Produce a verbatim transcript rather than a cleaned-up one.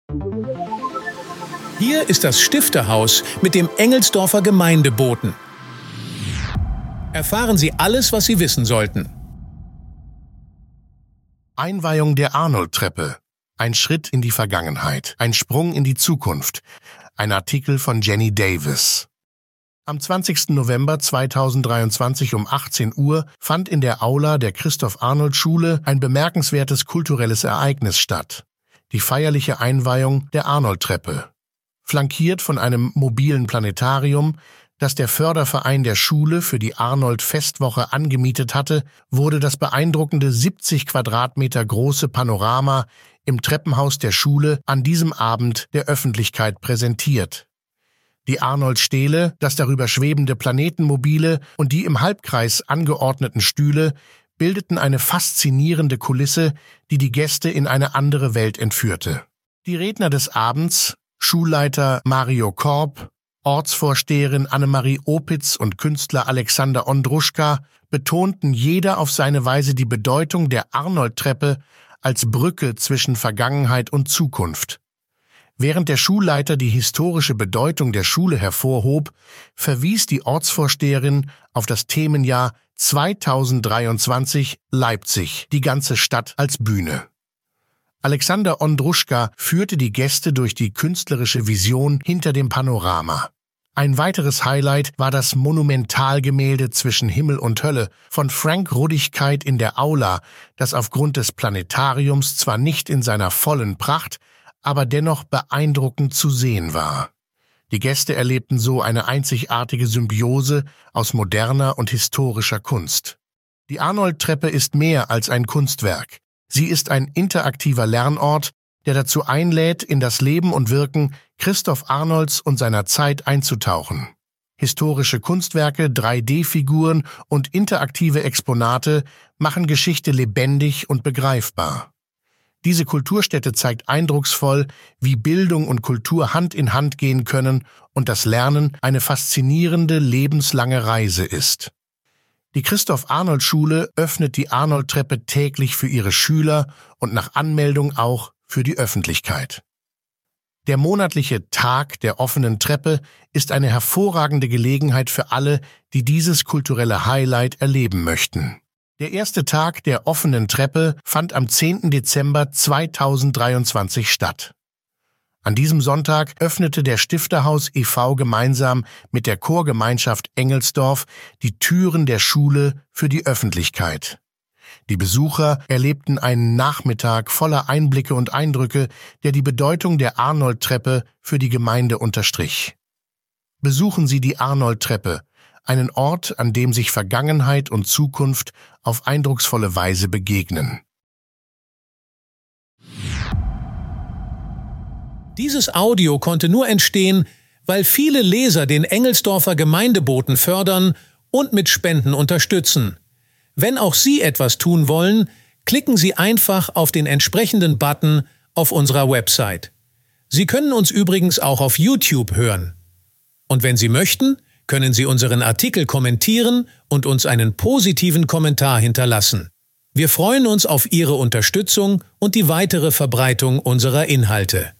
Hier ist das Stifterhaus mit dem Engelsdorfer Gemeindeboten. Erfahren Sie alles, was Sie wissen sollten. Einweihung der Arnold-Treppe. Ein Schritt in die Vergangenheit. Ein Sprung in die Zukunft. Ein Artikel von Jenny Davis. Am zwanzigsten November zweitausenddreiundzwanzig um achtzehn Uhr fand in der Aula der Christoph-Arnold-Schule ein bemerkenswertes kulturelles Ereignis statt. Die feierliche Einweihung der Arnold-Treppe. Flankiert von einem mobilen Planetarium, das der Förderverein der Schule für die Arnold-Festwoche angemietet hatte, wurde das beeindruckende siebzig Quadratmeter große Panorama im Treppenhaus der Schule an diesem Abend der Öffentlichkeit präsentiert. Die Arnold-Stele, das darüber schwebende Planetenmobile und die im Halbkreis angeordneten Stühle bildeten eine faszinierende Kulisse, die die Gäste in eine andere Welt entführte. Die Redner des Abends, Schulleiter Mario Korb, Ortsvorsteherin Annemarie Opitz und Künstler Alexander Ondruschka, betonten jeder auf seine Weise die Bedeutung der Arnold-Treppe als Brücke zwischen Vergangenheit und Zukunft. Während der Schulleiter die historische Bedeutung der Schule hervorhob, verwies die Ortsvorsteherin auf das Themenjahr zweitausenddreiundzwanzig Leipzig, die ganze Stadt als Bühne. Alexander Ondruschka führte die Gäste durch die künstlerische Vision hinter dem Panorama. Ein weiteres Highlight war das Monumentalgemälde Zwischen Himmel und Hölle von Frank Ruddigkeit in der Aula, das aufgrund des Planetariums zwar nicht in seiner vollen Pracht, aber dennoch beeindruckend zu sehen war. Die Gäste erlebten so eine einzigartige Symbiose aus moderner und historischer Kunst. Die Arnold-Treppe ist mehr als ein Kunstwerk. Sie ist ein interaktiver Lernort, der dazu einlädt, in das Leben und Wirken Christoph Arnolds und seiner Zeit einzutauchen. Historische Kunstwerke, drei D Figuren und interaktive Exponate machen Geschichte lebendig und begreifbar. Diese Kulturstätte zeigt eindrucksvoll, wie Bildung und Kultur Hand in Hand gehen können und das Lernen eine faszinierende, lebenslange Reise ist. Die Christoph-Arnold-Schule öffnet die Arnold-Treppe täglich für ihre Schüler und nach Anmeldung auch für die Öffentlichkeit. Der monatliche Tag der offenen Treppe ist eine hervorragende Gelegenheit für alle, die dieses kulturelle Highlight erleben möchten. Der erste Tag der offenen Treppe fand am zehnten Dezember zweitausenddreiundzwanzig statt. An diesem Sonntag öffnete der Stifterhaus e V gemeinsam mit der Chorgemeinschaft Engelsdorf die Türen der Schule für die Öffentlichkeit. Die Besucher erlebten einen Nachmittag voller Einblicke und Eindrücke, der die Bedeutung der Arnold-Treppe für die Gemeinde unterstrich. Besuchen Sie die Arnold-Treppe, einen Ort, an dem sich Vergangenheit und Zukunft auf eindrucksvolle Weise begegnen. Dieses Audio konnte nur entstehen, weil viele Leser den Engelsdorfer Gemeindeboten fördern und mit Spenden unterstützen. Wenn auch Sie etwas tun wollen, klicken Sie einfach auf den entsprechenden Button auf unserer Website. Sie können uns übrigens auch auf YouTube hören. Und wenn Sie möchten, können Sie unseren Artikel kommentieren und uns einen positiven Kommentar hinterlassen. Wir freuen uns auf Ihre Unterstützung und die weitere Verbreitung unserer Inhalte.